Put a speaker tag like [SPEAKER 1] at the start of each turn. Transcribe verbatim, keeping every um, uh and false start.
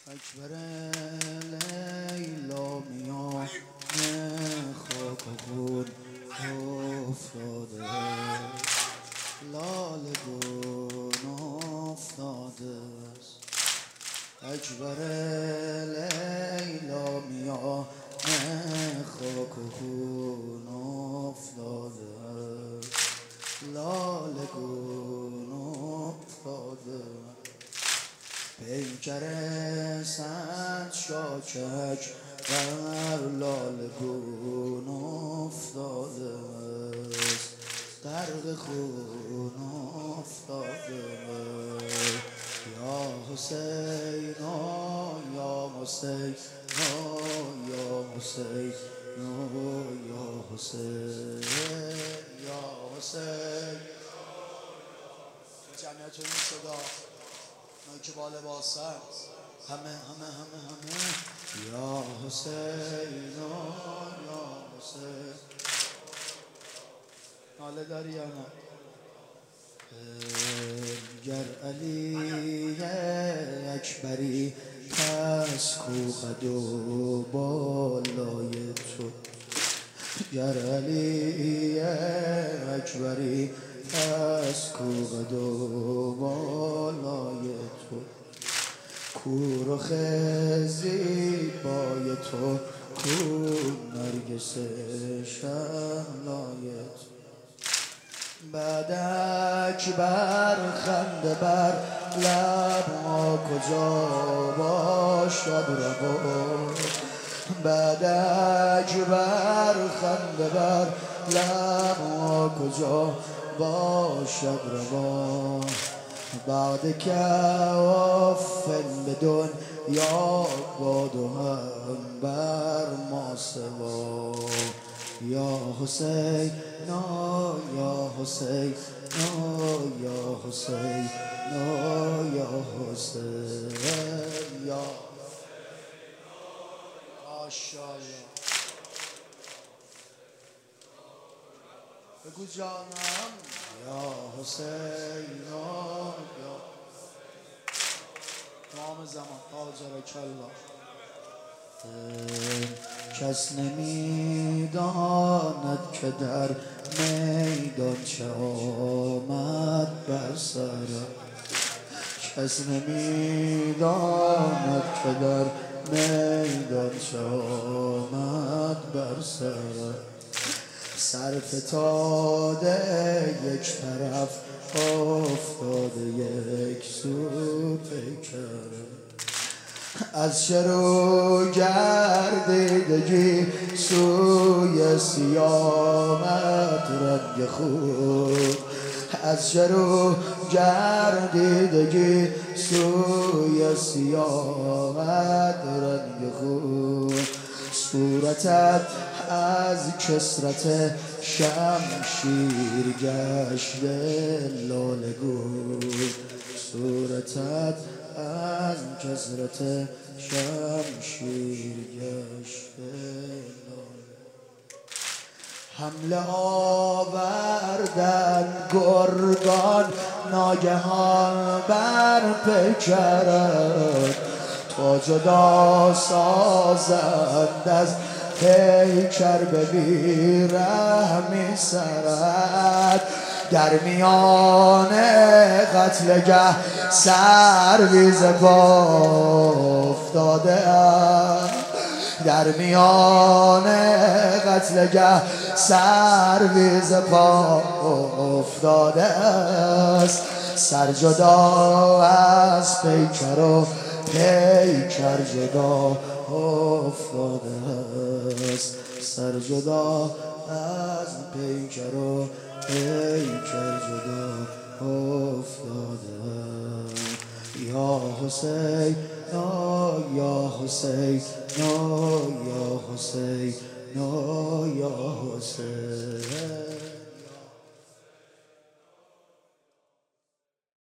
[SPEAKER 1] اکبر لیلا میان خاک و خون افتاده، لاله گون افتاده است. اکبر لیلا میان خاک و خون افتاده است، لاله گون افتاده. پیکر صد شاکک بر لاله گون افتاده است، غرق خون افتاده. یا حسین یا حسین یا حسین یا حسین یا حسین. جمعیت این صدا اونایی که با لباسن همه همه همه همه یا حسین یا حسین. ناله داری یا نه؟ گر علی اکبری پس کو قد و بالای تو، گر علی اکبری پس کو قد و بالای تو، کو رخ زیبای تو، کو نرگس شهلای تو. بعد اکبر خنده بر لب ما کجا باشد روا، بعد اکبر خنده بر لب ما کجا باشد روا. بعد کوافن بدون یا باد و هم بر ما سوا. یا حسین نا یا حسین نا یا حسین نا یا حسین یا ماشاءالله. بگو جانم یا حسین یا تمام زمان آجرک الله. کس نمی داند که در میدان چه آمد بر سرم، کس نمی داند که در میدان چه آمد بر سرم. سر فتاده یک طرف افتاده یک سو پیکرم، از شروع گردیدگی سوی سیامت رنگ خود، از شروع گردیدگی سوی سیامت رنگ خود. صورتت از کسرت شمشیر گشته لاله گون، صورتت از کسرت شمشیر گشته لاله. حمله آوردن گرگان ناگهان بر پیکرت، تا جدا سازند از پیکر به بیرحمی سرت. در میان قتلگه سرویز پا افتاده ام، در میان قتلگه سرویز پا افتاده است. سر جدا از پیکر و پیکر جدا افتاده است، سر جدا از پیکر و پیکر جدا افتاده. یا حسین یا حسین یا حسین یا حسین.